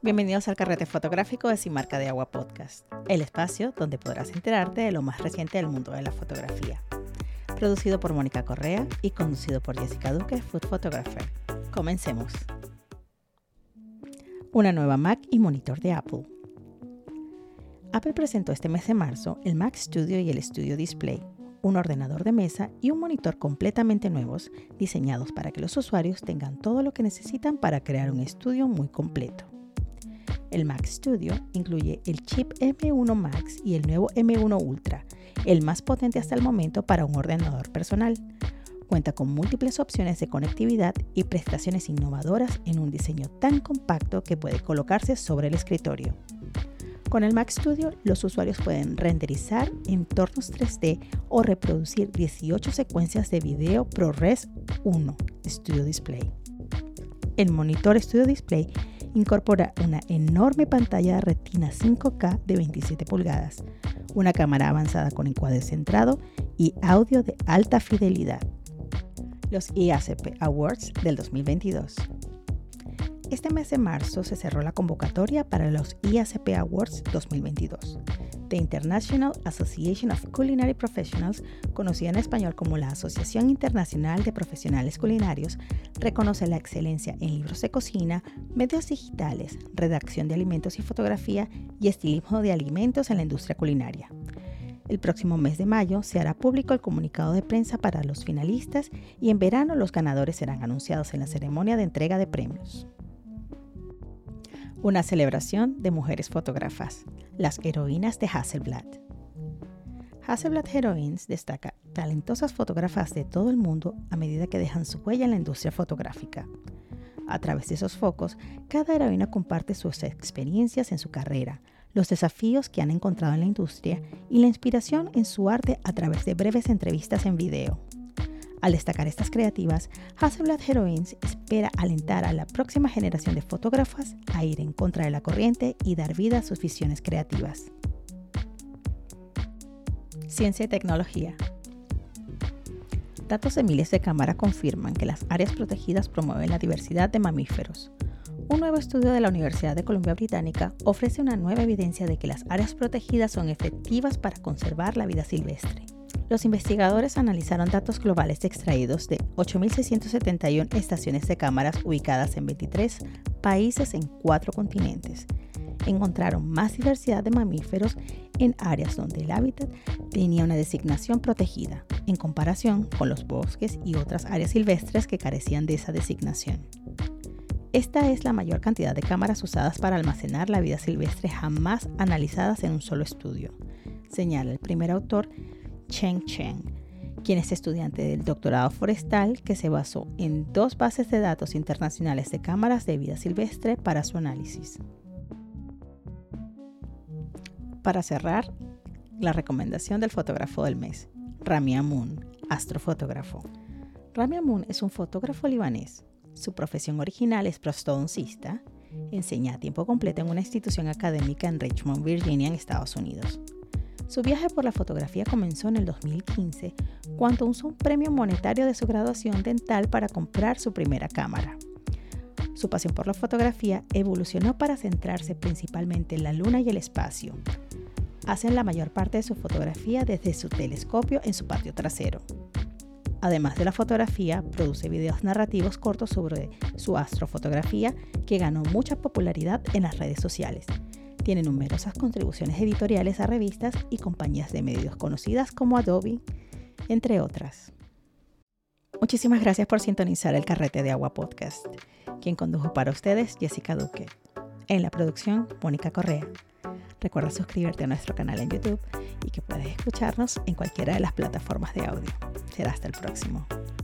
Bienvenidos al Carrete Fotográfico de Sin Marca de Agua Podcast, el espacio donde podrás enterarte de lo más reciente del mundo de la fotografía. Producido por Mónica Correa y conducido por Jessica Duque, Food Photographer. Comencemos. Una nueva Mac y monitor de Apple. Apple presentó este mes de marzo el Mac Studio y el Studio Display, un ordenador de mesa y un monitor completamente nuevos, diseñados para que los usuarios tengan todo lo que necesitan para crear un estudio muy completo. El Mac Studio incluye el chip M1 Max y el nuevo M1 Ultra, el más potente hasta el momento para un ordenador personal. Cuenta con múltiples opciones de conectividad y prestaciones innovadoras en un diseño tan compacto que puede colocarse sobre el escritorio. Con el Mac Studio, los usuarios pueden renderizar entornos 3D o reproducir 18 secuencias de video ProRes 1 Studio Display. El monitor Studio Display incorpora una enorme pantalla de Retina 5K de 27 pulgadas, una cámara avanzada con encuadre centrado y audio de alta fidelidad. Los IACP Awards del 2022. Este mes de marzo se cerró la convocatoria para los IACP Awards 2022. The International Association of Culinary Professionals, conocida en español como la Asociación Internacional de Profesionales Culinarios, reconoce la excelencia en libros de cocina, medios digitales, redacción de alimentos y fotografía y estilismo de alimentos en la industria culinaria. El próximo mes de mayo se hará público el comunicado de prensa para los finalistas y en verano los ganadores serán anunciados en la ceremonia de entrega de premios. Una celebración de mujeres fotógrafas, las heroínas de Hasselblad. Hasselblad Heroines destaca talentosas fotógrafas de todo el mundo a medida que dejan su huella en la industria fotográfica. A través de esos focos, cada heroína comparte sus experiencias en su carrera, los desafíos que han encontrado en la industria y la inspiración en su arte a través de breves entrevistas en video. Al destacar estas creativas, Hasselblad Heroines espera alentar a la próxima generación de fotógrafas a ir en contra de la corriente y dar vida a sus visiones creativas. Ciencia y tecnología. Datos de miles de cámaras confirman que las áreas protegidas promueven la diversidad de mamíferos. Un nuevo estudio de la Universidad de Columbia Británica ofrece una nueva evidencia de que las áreas protegidas son efectivas para conservar la vida silvestre. Los investigadores analizaron datos globales extraídos de 8.671 estaciones de cámaras ubicadas en 23 países en 4 continentes. Encontraron más diversidad de mamíferos en áreas donde el hábitat tenía una designación protegida, en comparación con los bosques y otras áreas silvestres que carecían de esa designación. Esta es la mayor cantidad de cámaras usadas para almacenar la vida silvestre jamás analizadas en un solo estudio, señala el primer autor, Cheng Cheng, quien es estudiante del doctorado forestal que se basó en 2 bases de datos internacionales de cámaras de vida silvestre para su análisis. Para cerrar, la recomendación del fotógrafo del mes, Rami Amoun, astrofotógrafo. Rami Amoun es un fotógrafo libanés. Su profesión original es prostodoncista. Enseña a tiempo completo en una institución académica en Richmond, Virginia, en Estados Unidos. Su viaje por la fotografía comenzó en el 2015, cuando usó un premio monetario de su graduación dental para comprar su primera cámara. Su pasión por la fotografía evolucionó para centrarse principalmente en la luna y el espacio. Hace la mayor parte de su fotografía desde su telescopio en su patio trasero. Además de la fotografía, produce videos narrativos cortos sobre su astrofotografía que ganó mucha popularidad en las redes sociales. Tiene numerosas contribuciones editoriales a revistas y compañías de medios conocidas como Adobe, entre otras. Muchísimas gracias por sintonizar el Carrete de Agua Podcast. Quien condujo para ustedes, Jessica Duque. En la producción, Mónica Correa. Recuerda suscribirte a nuestro canal en YouTube y que puedes escucharnos en cualquiera de las plataformas de audio. Será hasta el próximo.